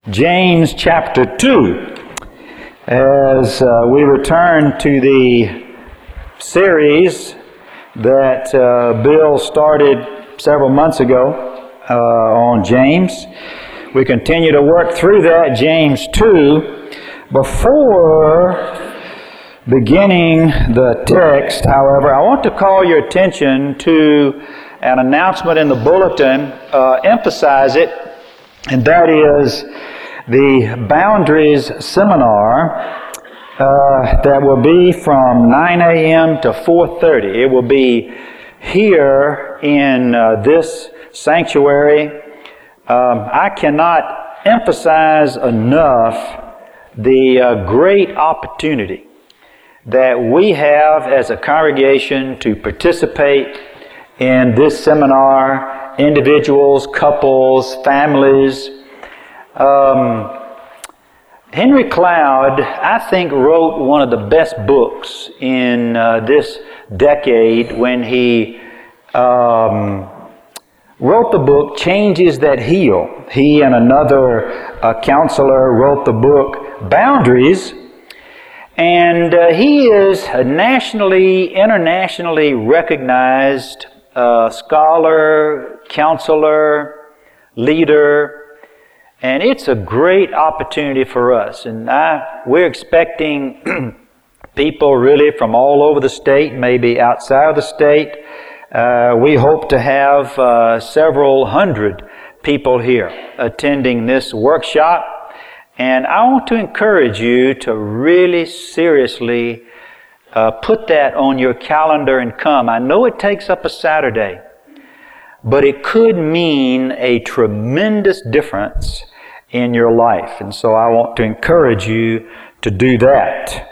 James chapter 2, as we return to the series that Bill started several months ago on James. We continue to work through that, James 2. Before beginning the text, however, I want to call your attention to an announcement in the bulletin, emphasize it, and that is the Boundaries Seminar that will be from 9 a.m. to 4:30. It will be here in this sanctuary. I cannot emphasize enough the great opportunity that we have as a congregation to participate in this seminar, individuals, couples, families. Henry Cloud, I think, wrote one of the best books in this decade when he wrote the book Changes That Heal. He and another counselor wrote the book Boundaries, and he is a nationally, internationally recognized scholar, counselor, leader. And it's a great opportunity for us. And we're expecting people really from all over the state, maybe outside of the state. We hope to have several hundred people here attending this workshop. And I want to encourage you to really seriously put that on your calendar and come. I know it takes up a Saturday, but it could mean a tremendous difference in your life. And so I want to encourage you to do that.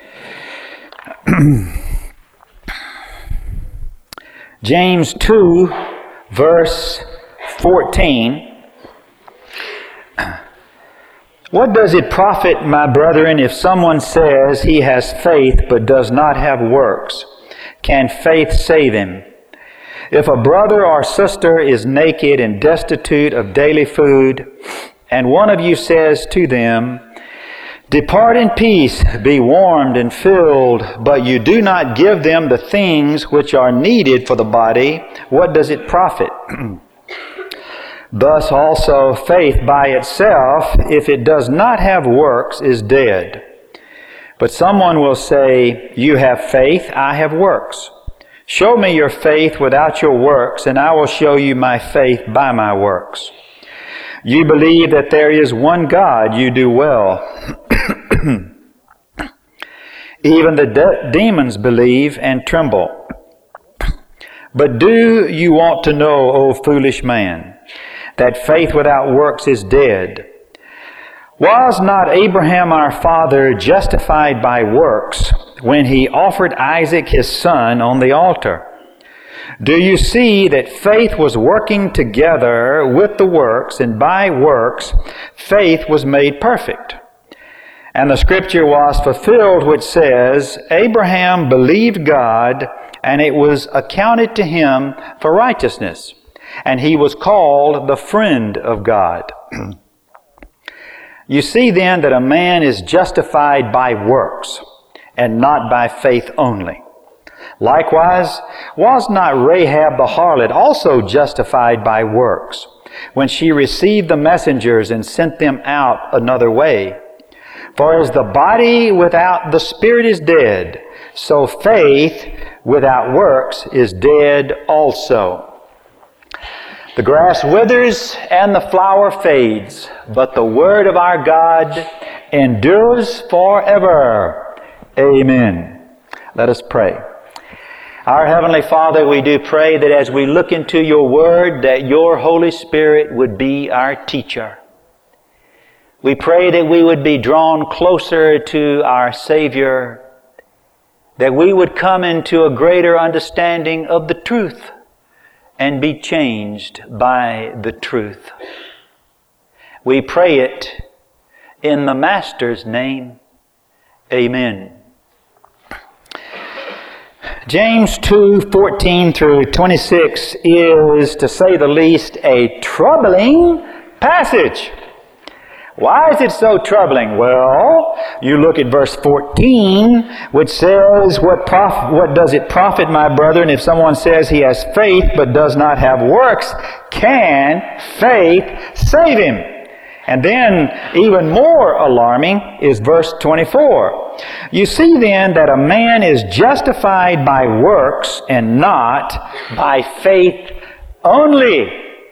James 2, verse 14. What does it profit, my brethren, if someone says he has faith but does not have works? Can faith save him? If a brother or sister is naked and destitute of daily food, and one of you says to them, "Depart in peace, be warmed and filled," but you do not give them the things which are needed for the body, what does it profit? Thus also faith by itself, if it does not have works, is dead. But someone will say, "You have faith, I have works. Show me your faith without your works, and I will show you my faith by my works. You believe that there is one God, you do well. Even the demons believe and tremble. But do you want to know, O foolish man, that faith without works is dead? Was not Abraham our father justified by works when he offered Isaac his son on the altar? Do you see that faith was working together with the works, and by works faith was made perfect? And the scripture was fulfilled which says, Abraham believed God, and it was accounted to him for righteousness, and he was called the friend of God. You see then that a man is justified by works, and not by faith only. Likewise, was not Rahab the harlot also justified by works, when she received the messengers and sent them out another way? For as the body without the spirit is dead, so faith without works is dead also. The grass withers and the flower fades, but the word of our God endures forever. Amen. Let us pray. Our Heavenly Father, we do pray that as we look into your word, that your Holy Spirit would be our teacher. We pray that we would be drawn closer to our Savior, that we would come into a greater understanding of the truth and be changed by the truth. We pray it in the Master's name. Amen. James 2:14 through 26 is, to say the least, a troubling passage. Why is it so troubling? Well, you look at verse 14, which says, what does it profit, my brethren, if someone says he has faith but does not have works? Can faith save him? And then, even more alarming is verse 24. You see then that a man is justified by works and not by faith only.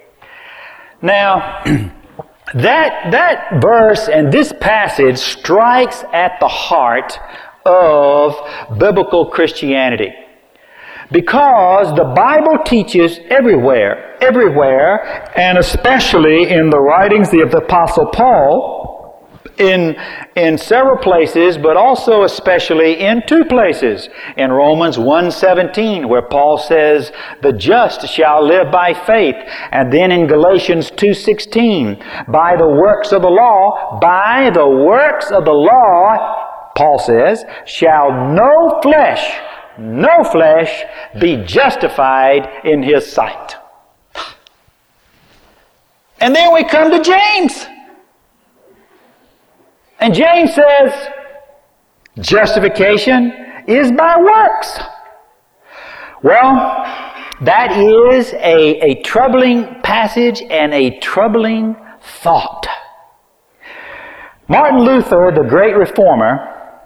Now, that verse and this passage strikes at the heart of biblical Christianity. Because the Bible teaches everywhere, and especially in the writings of the Apostle Paul, in several places, but also especially in two places. In Romans 1:17, where Paul says, the just shall live by faith. And then in Galatians 2:16, by the works of the law, Paul says, shall no flesh be justified in his sight. And then we come to James. And James says, justification is by works. Well, that is a troubling passage and a troubling thought. Martin Luther, the great reformer,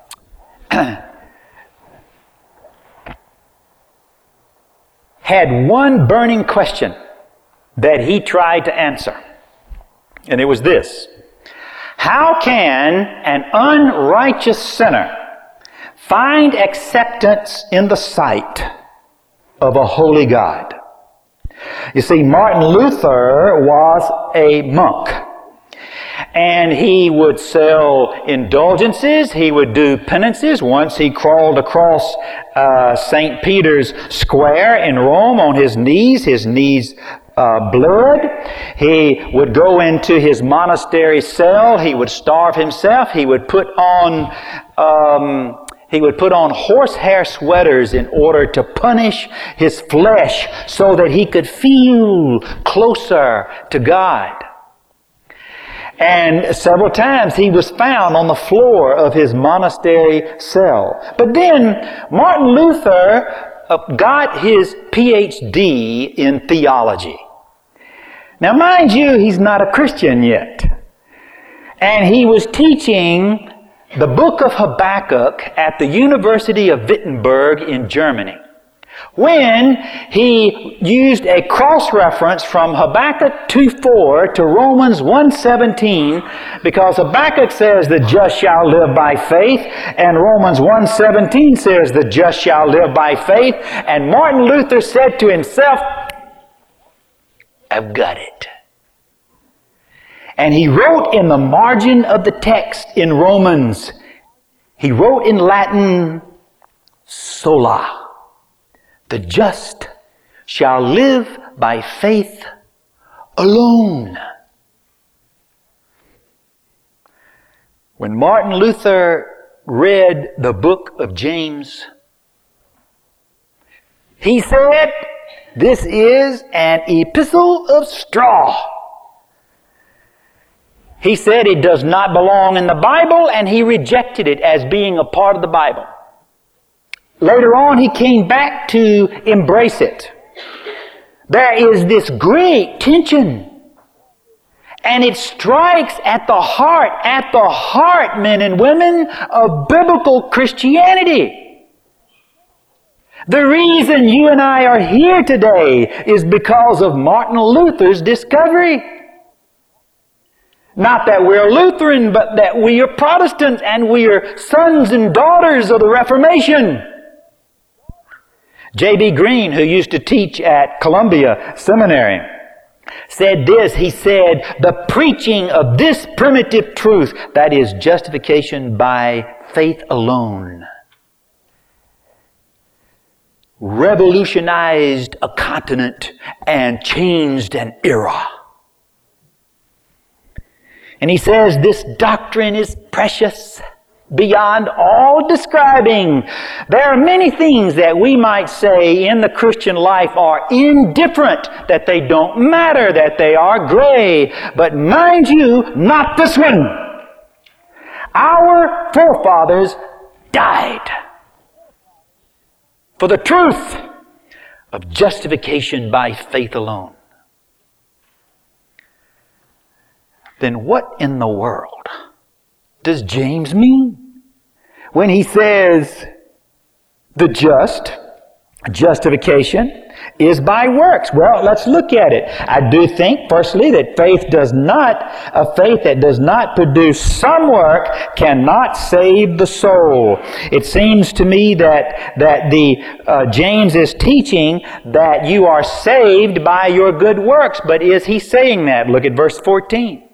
had one burning question that he tried to answer. And it was this: how can an unrighteous sinner find acceptance in the sight of a holy God? You see, Martin Luther was a monk. And he would sell indulgences. He would do penances. Once he crawled across St. Peter's Square in Rome on his knees bled. He would go into his monastery cell. He would starve himself. He would put on horsehair sweaters in order to punish his flesh so that he could feel closer to God. And several times he was found on the floor of his monastery cell. But then Martin Luther got his PhD in theology. Now, mind you, he's not a Christian yet. And he was teaching the book of Habakkuk at the University of Wittenberg in Germany, when he used a cross-reference from Habakkuk 2:4 to Romans 1:17, because Habakkuk says the just shall live by faith, and Romans 1:17 says the just shall live by faith. And Martin Luther said to himself, I've got it. And he wrote in the margin of the text in Romans, he wrote in Latin, sola. The just shall live by faith alone. When Martin Luther read the book of James, he said, this is an epistle of straw. He said it does not belong in the Bible, and he rejected it as being a part of the Bible. Later on, he came back to embrace it. There is this great tension. And it strikes at the heart, men and women, of biblical Christianity. The reason you and I are here today is because of Martin Luther's discovery. Not that we're Lutheran, but that we are Protestant and we are sons and daughters of the Reformation. J.B. Green, who used to teach at Columbia Seminary, said this. He said, the preaching of this primitive truth, that is justification by faith alone, revolutionized a continent and changed an era. And he says this doctrine is precious beyond all describing. There are many things that we might say in the Christian life are indifferent, that they don't matter, that they are gray. But mind you, not this one. Our forefathers died for the truth of justification by faith alone. Then what in the world does James mean when he says the justification is by works? Well, let's look at it. I do think, firstly, that a faith that does not produce some work cannot save the soul. It seems to me that James is teaching that you are saved by your good works. But is he saying that? Look at verse 14.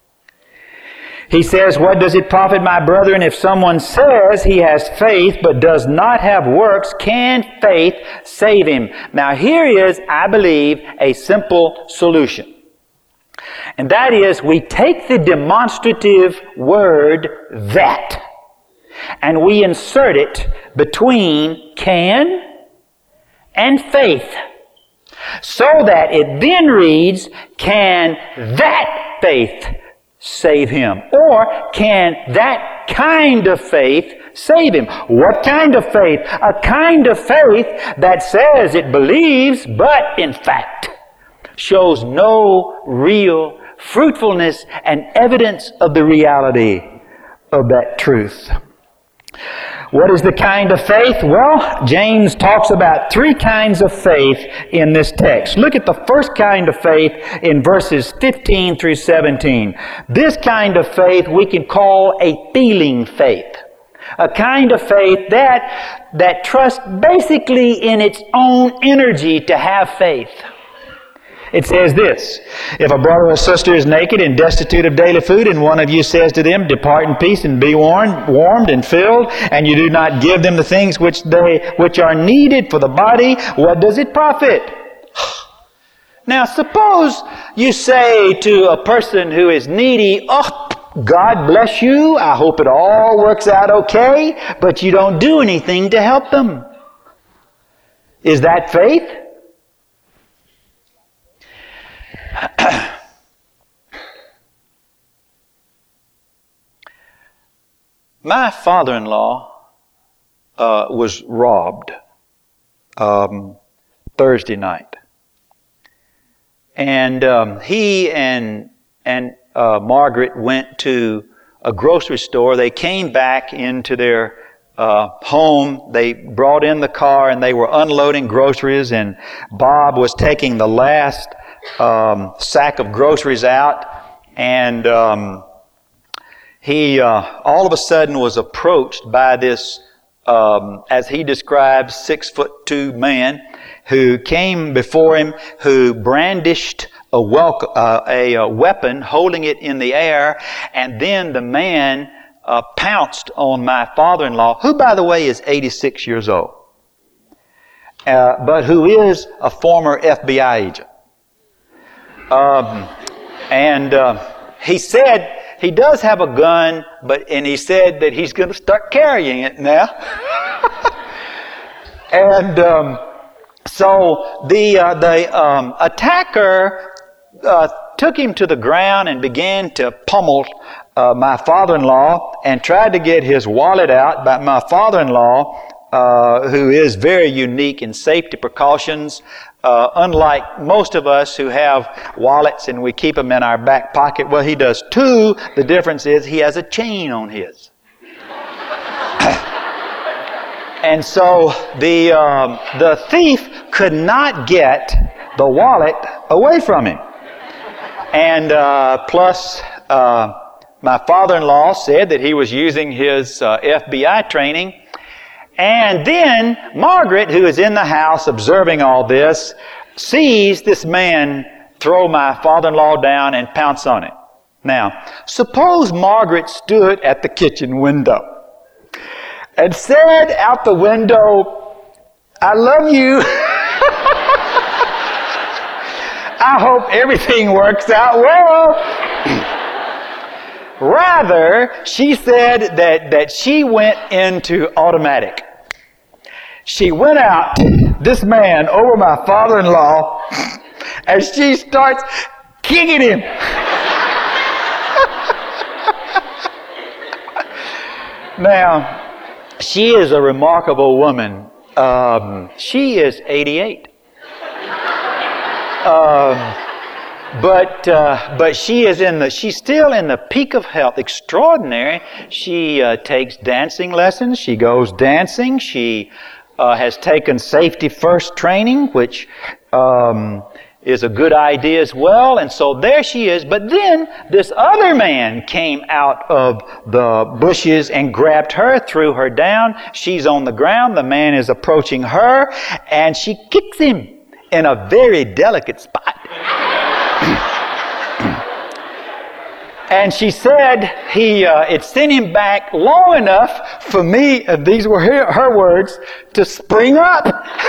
He says, what does it profit, my brethren, if someone says he has faith but does not have works? Can faith save him? Now here is, I believe, a simple solution. And that is, we take the demonstrative word that, and we insert it between can and faith, so that it then reads, can that faith save him? Or can that kind of faith save him? What kind of faith? A kind of faith that says it believes, but in fact shows no real fruitfulness and evidence of the reality of that truth. What is the kind of faith? Well, James talks about three kinds of faith in this text. Look at the first kind of faith in verses 15 through 17. This kind of faith we can call a feeling faith. A kind of faith that trusts basically in its own energy to have faith. It says this, if a brother or sister is naked and destitute of daily food, and one of you says to them, depart in peace and be warmed and filled, and you do not give them the things which are needed for the body, what does it profit? Now suppose you say to a person who is needy, oh, God bless you, I hope it all works out okay, but you don't do anything to help them. Is that faith? My father-in-law was robbed Thursday night, and he and Margaret went to a grocery store. They came back into their home. They brought in the car and they were unloading groceries, and Bob was taking the last sack of groceries out, and he all of a sudden was approached by this, as he describes, 6'2" man who came before him, who brandished a weapon, holding it in the air, and then the man pounced on my father-in-law, who, by the way, is 86 years old, but who is a former FBI agent. He said he does have a gun, and he said that he's going to start carrying it now. And so the attacker took him to the ground and began to pummel my father-in-law and tried to get his wallet out. But my father-in-law, who is very unique in safety precautions, unlike most of us who have wallets and we keep them in our back pocket, well, he does too. The difference is he has a chain on his. And so the thief could not get the wallet away from him. And plus, my father-in-law said that he was using his FBI training. And then Margaret, who is in the house observing all this, sees this man throw my father-in-law down and pounce on it. Now, suppose Margaret stood at the kitchen window and said out the window, I love you. I hope everything works out well. Rather, she said that she went into automatic. She went out, this man, over my father-in-law, and she starts kicking him. Now, she is a remarkable woman. She is 88. But she's still in the peak of health. Extraordinary. She takes dancing lessons. She goes dancing. She has taken safety first training, which is a good idea as well. And so there she is. But then this other man came out of the bushes and grabbed her, threw her down. She's on the ground. The man is approaching her, and she kicks him in a very delicate spot. And she said it sent him back long enough for me, and these were her words, to spring up.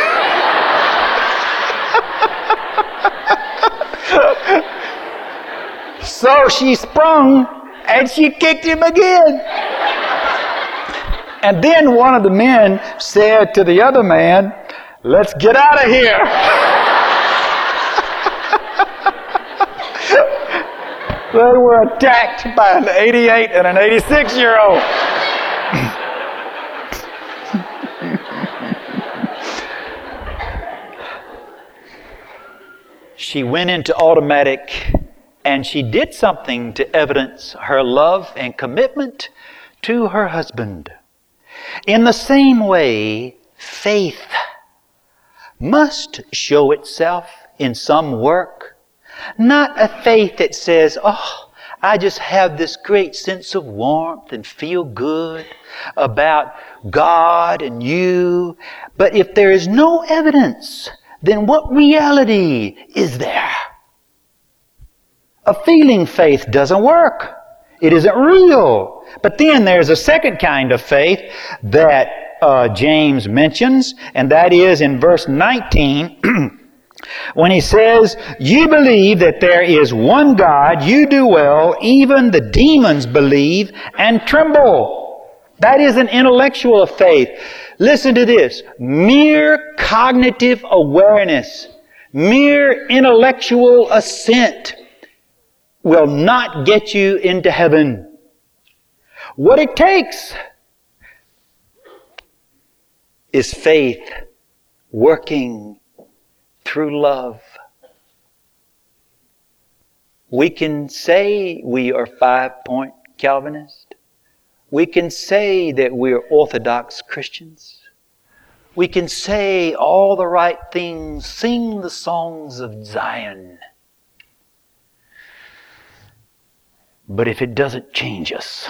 So she sprung and she kicked him again. And then one of the men said to the other man, "Let's get out of here." They were attacked by an 88 and an 86-year-old. She went into automatic, and she did something to evidence her love and commitment to her husband. In the same way, faith must show itself in some work. Not a faith that says, "Oh, I just have this great sense of warmth and feel good about God and you." But if there is no evidence, then what reality is there? A feeling faith doesn't work. It isn't real. But then there's a second kind of faith that James mentions, and that is in verse 19, when he says, "You believe that there is one God, you do well, even the demons believe and tremble." That is an intellectual faith. Listen to this. Mere cognitive awareness, mere intellectual assent will not get you into heaven. What it takes is faith working through love. We can say we are 5-point Calvinist. We can say that we are Orthodox Christians. We can say all the right things, sing the songs of Zion. But if it doesn't change us,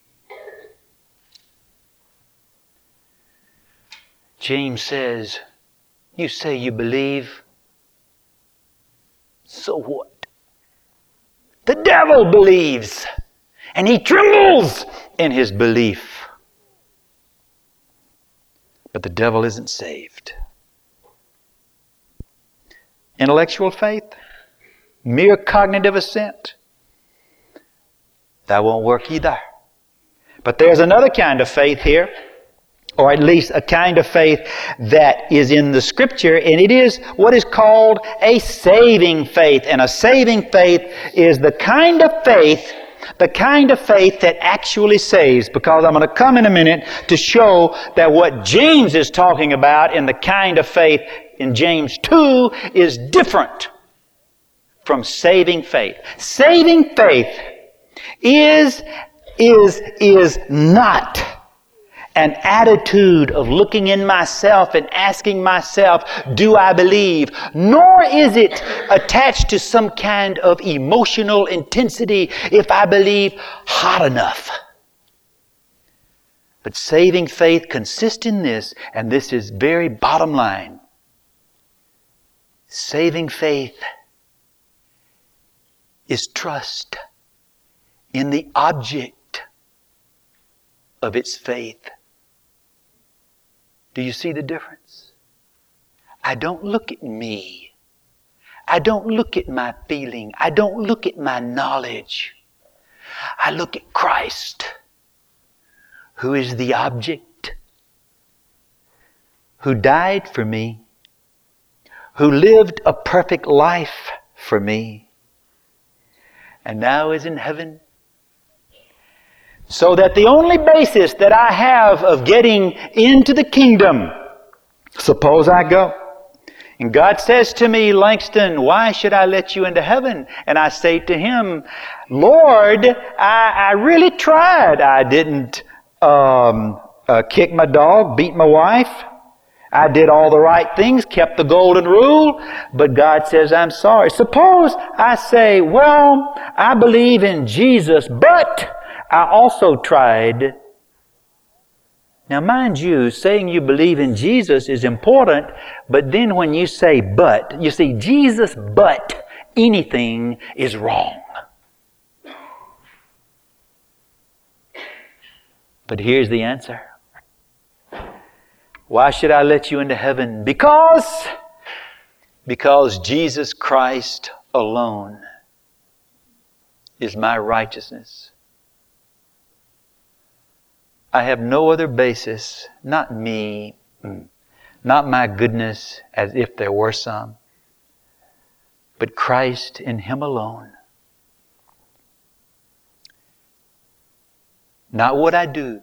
James says, you say you believe, so what? The devil believes, and he trembles in his belief. But the devil isn't saved. Intellectual faith, mere cognitive assent, that won't work either. But there's another kind of faith here, or at least a kind of faith that is in the Scripture, and it is what is called a saving faith. And a saving faith is the kind of faith that actually saves, because I'm going to come in a minute to show that what James is talking about in the kind of faith in James 2 is different from saving faith. Saving faith is not an attitude of looking in myself and asking myself, do I believe? Nor is it attached to some kind of emotional intensity, if I believe hot enough. But saving faith consists in this, and this is very bottom line. Saving faith is trust in the object of its faith. Do you see the difference? I don't look at me. I don't look at my feeling. I don't look at my knowledge. I look at Christ, who is the object, who died for me, who lived a perfect life for me, and now is in heaven. So that the only basis that I have of getting into the kingdom, suppose I go, and God says to me, Langston, why should I let you into heaven? And I say to Him, Lord, I really tried. I didn't kick my dog, beat my wife. I did all the right things, kept the golden rule, but God says, I'm sorry. Suppose I say, well, I believe in Jesus, but I also tried. Now, mind you, saying you believe in Jesus is important, but then when you say but, you see, Jesus but anything is wrong. But here's the answer. Why should I let you into heaven? Because Jesus Christ alone is my righteousness. I have no other basis, not me, not my goodness as if there were some, but Christ in Him alone. Not what I do.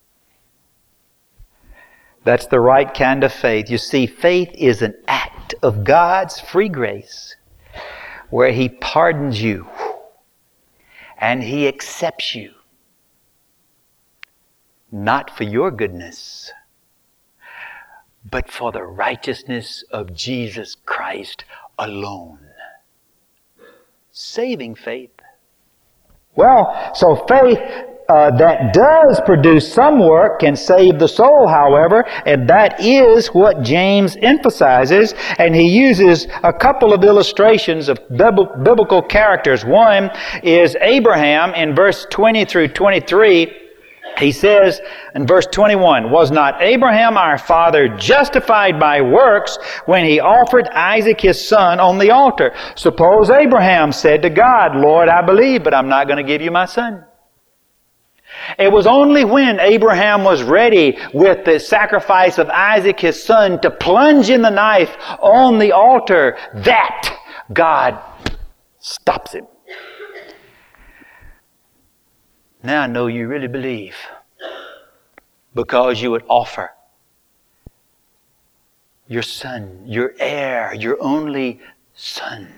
That's the right kind of faith. You see, faith is an act of God's free grace where He pardons you and He accepts you. Not for your goodness, but for the righteousness of Jesus Christ alone. Saving faith. Well, so faith that does produce some work can save the soul, however, and that is what James emphasizes, and he uses a couple of illustrations of biblical characters. One is Abraham in verse 20 through 23. He says in verse 21, was not Abraham our father justified by works when he offered Isaac his son on the altar? Suppose Abraham said to God, Lord, I believe, but I'm not going to give you my son. It was only when Abraham was ready with the sacrifice of Isaac his son to plunge in the knife on the altar that God stops him. Now I know you really believe, because you would offer your son, your heir, your only son.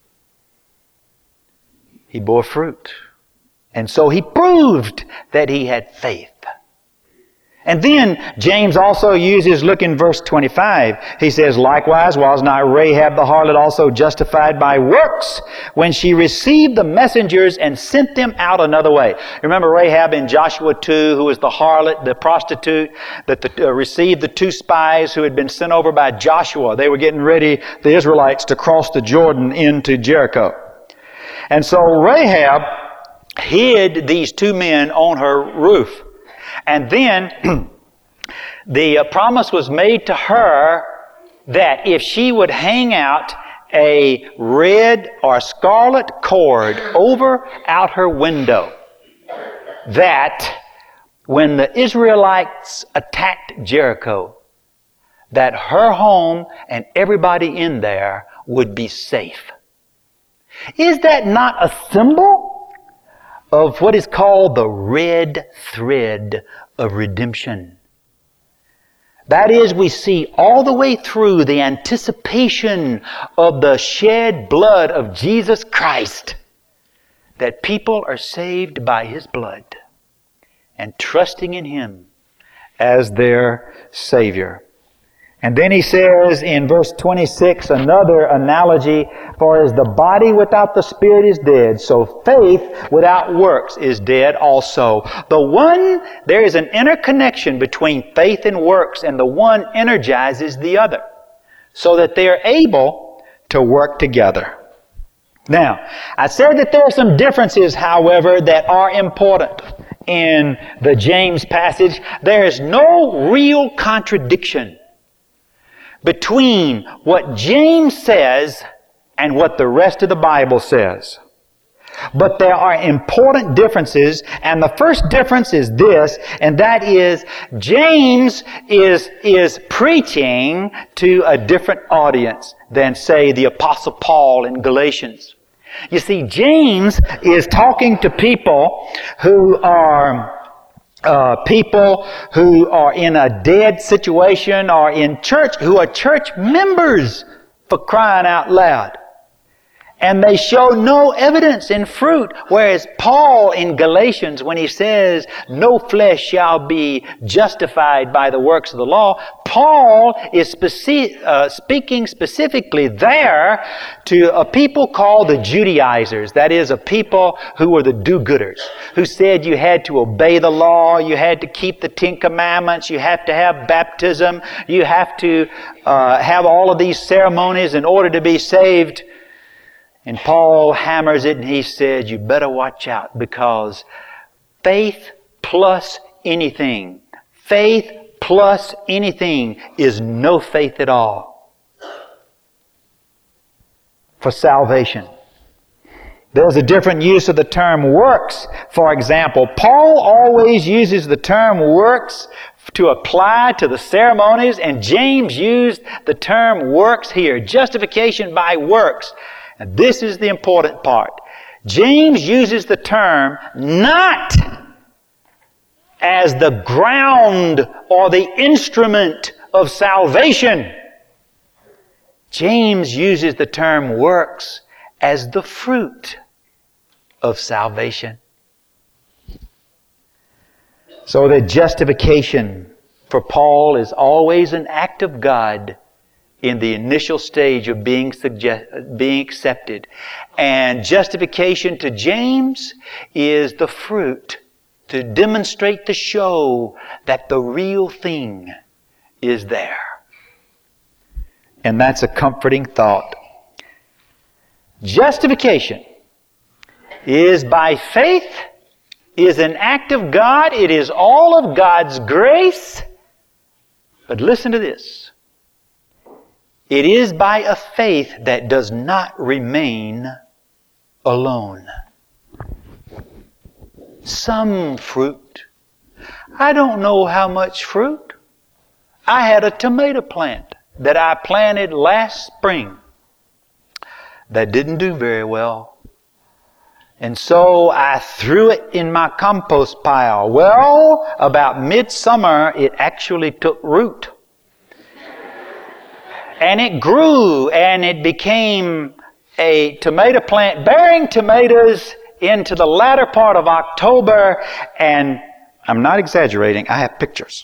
He bore fruit. And so he proved that he had faith. And then James also uses, look in verse 25. He says, likewise, was not Rahab the harlot also justified by works when she received the messengers and sent them out another way? Remember Rahab in Joshua 2, who was the harlot, the prostitute, that received the two spies who had been sent over by Joshua. They were getting ready, the Israelites, to cross the Jordan into Jericho. And so Rahab hid these two men on her roof. And then the promise was made to her that if she would hang out a red or scarlet cord over out her window, that when the Israelites attacked Jericho, that her home and everybody in there would be safe. Is that not a symbol of what is called the red thread of redemption? That is, we see all the way through the anticipation of the shed blood of Jesus Christ that people are saved by His blood and trusting in Him as their Savior. And then he says in verse 26, another analogy, for as the body without the spirit is dead, so faith without works is dead also. There is an interconnection between faith and works, and the one energizes the other, so that they are able to work together. Now, I said that there are some differences, however, that are important in the James passage. There is no real contradiction between what James says and what the rest of the Bible says. But there are important differences, and the first difference is this, and that is James is preaching to a different audience than, say, the Apostle Paul in Galatians. You see, James is talking to people who are in a dead situation or in church, who are church members, for crying out loud. And they show no evidence in fruit. Whereas Paul in Galatians, when he says, no flesh shall be justified by the works of the law, Paul is speaking specifically there to a people called the Judaizers. That is, a people who were the do-gooders, who said you had to obey the law, you had to keep the 10 Commandments, you have to have baptism, you have to have all of these ceremonies in order to be saved. And Paul hammers it and he said, you better watch out, because faith plus anything is no faith at all for salvation. There's a different use of the term works. For example, Paul always uses the term works to apply to the ceremonies, and James used the term works here, justification by works. And this is the important part. James uses the term not as the ground or the instrument of salvation. James uses the term works as the fruit of salvation. So that justification for Paul is always an act of God in the initial stage of being accepted. And justification to James is the fruit to demonstrate, to show that the real thing is there. And that's a comforting thought. Justification is by faith, is an act of God. It is all of God's grace. But listen to this. It is by a faith that does not remain alone. Some fruit. I don't know how much fruit. I had a tomato plant that I planted last spring that didn't do very well. And so I threw it in my compost pile. Well, about midsummer, it actually took root. And it grew, and it became a tomato plant bearing tomatoes into the latter part of October. And I'm not exaggerating, I have pictures.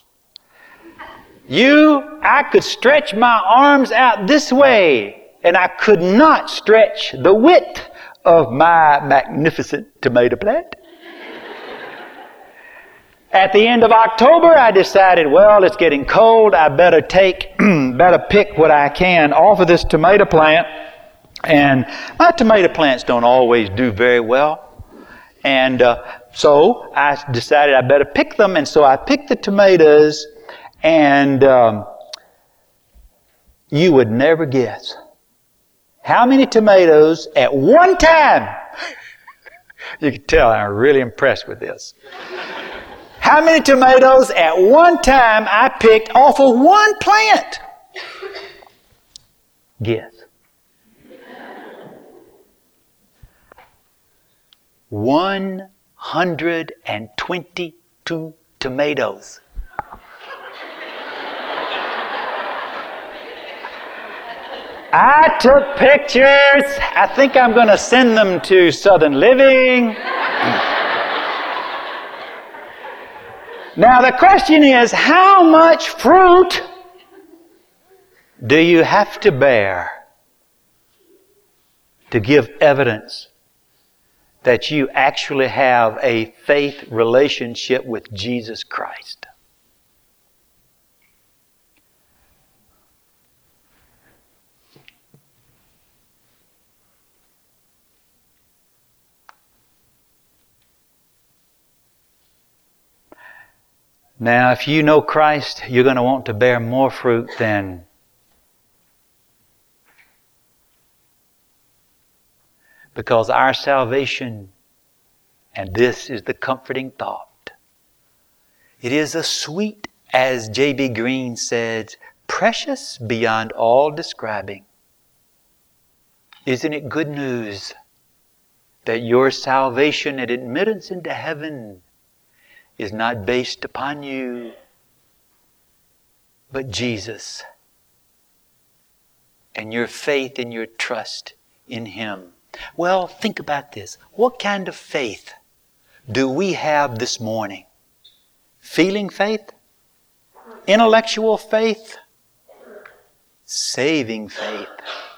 I could stretch my arms out this way, and I could not stretch the width of my magnificent tomato plant. At the end of October, I decided, well, it's getting cold. I better pick what I can off of this tomato plant. And my tomato plants don't always do very well. And so I decided I better pick them. And so I picked the tomatoes, and you would never guess how many tomatoes at one time. You can tell I'm really impressed with this. How many tomatoes at one time I picked off of one plant? Guess. 122 tomatoes. I took pictures. I think I'm going to send them to Southern Living. Now the question is, how much fruit do you have to bear to give evidence that you actually have a faith relationship with Jesus Christ? Now, if you know Christ, you're going to want to bear more fruit than Because our salvation, and this is the comforting thought, it is as sweet as J.B. Green said, precious beyond all describing. Isn't it good news that your salvation and admittance into heaven is not based upon you, but Jesus, and your faith and your trust in Him? Well, think about this. What kind of faith do we have this morning? Feeling faith? Intellectual faith? Saving faith?